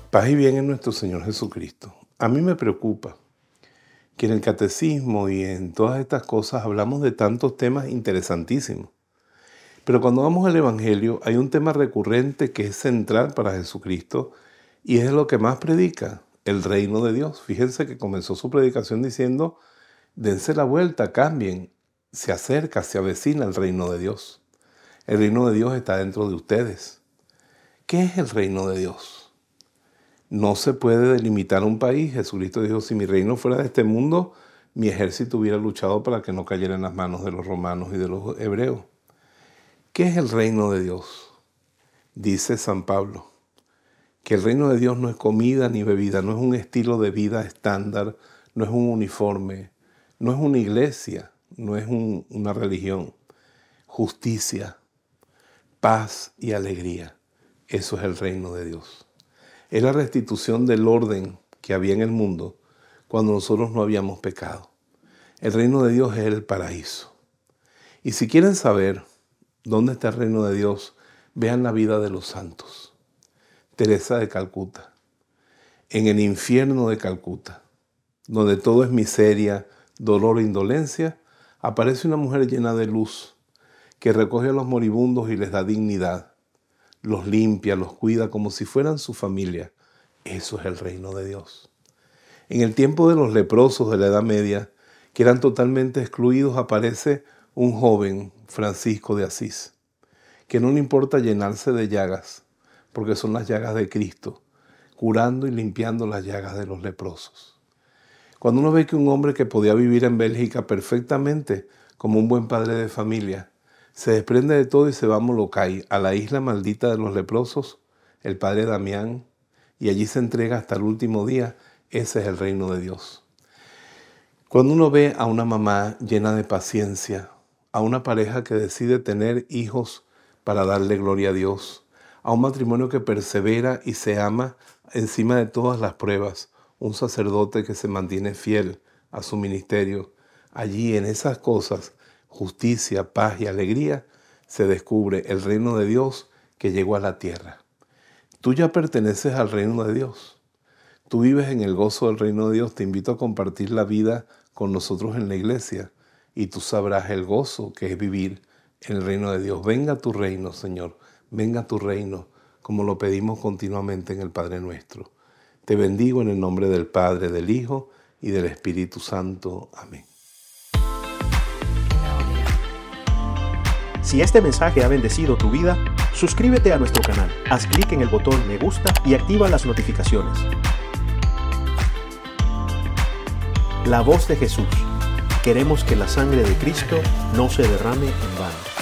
Paz y bien en nuestro Señor Jesucristo. A mí me preocupa que en el catecismo y en todas estas cosas hablamos de tantos temas interesantísimos. Pero cuando vamos al Evangelio hay un tema recurrente que es central para Jesucristo y es lo que más predica, el reino de Dios. Fíjense que comenzó su predicación diciendo, dense la vuelta, cambien, se acerca, se avecina el reino de Dios. El reino de Dios está dentro de ustedes. ¿Qué es el reino de Dios? No se puede delimitar un país. Jesucristo dijo, si mi reino fuera de este mundo, mi ejército hubiera luchado para que no cayera en las manos de los romanos y de los hebreos. ¿Qué es el reino de Dios? Dice San Pablo, que el reino de Dios no es comida ni bebida, no es un estilo de vida estándar, no es un uniforme, no es una iglesia, no es una religión. Justicia, paz y alegría. Eso es el reino de Dios. Es la restitución del orden que había en el mundo cuando nosotros no habíamos pecado. El reino de Dios es el paraíso. Y si quieren saber dónde está el reino de Dios, vean la vida de los santos. Teresa de Calcuta, en el infierno de Calcuta, donde todo es miseria, dolor e indolencia, aparece una mujer llena de luz que recoge a los moribundos y les da dignidad. Los limpia, los cuida como si fueran su familia. Eso es el reino de Dios. En el tiempo de los leprosos de la Edad Media, que eran totalmente excluidos, aparece un joven, Francisco de Asís, que no le importa llenarse de llagas, porque son las llagas de Cristo, curando y limpiando las llagas de los leprosos. Cuando uno ve que un hombre que podía vivir en Bélgica perfectamente, como un buen padre de familia, se desprende de todo y se va a Molokai, a la isla maldita de los leprosos, el padre Damián, y allí se entrega hasta el último día. Ese es el reino de Dios. Cuando uno ve a una mamá llena de paciencia, a una pareja que decide tener hijos para darle gloria a Dios, a un matrimonio que persevera y se ama encima de todas las pruebas, un sacerdote que se mantiene fiel a su ministerio, allí en esas cosas, justicia, paz y alegría, se descubre el reino de Dios que llegó a la tierra. Tú ya perteneces al reino de Dios. Tú vives en el gozo del reino de Dios. Te invito a compartir la vida con nosotros en la iglesia y tú sabrás el gozo que es vivir en el reino de Dios. Venga tu reino, Señor. Venga tu reino, como lo pedimos continuamente en el Padre Nuestro. Te bendigo en el nombre del Padre, del Hijo y del Espíritu Santo. Amén. Si este mensaje ha bendecido tu vida, suscríbete a nuestro canal, haz clic en el botón me gusta y activa las notificaciones. La voz de Jesús. Queremos que la sangre de Cristo no se derrame en vano.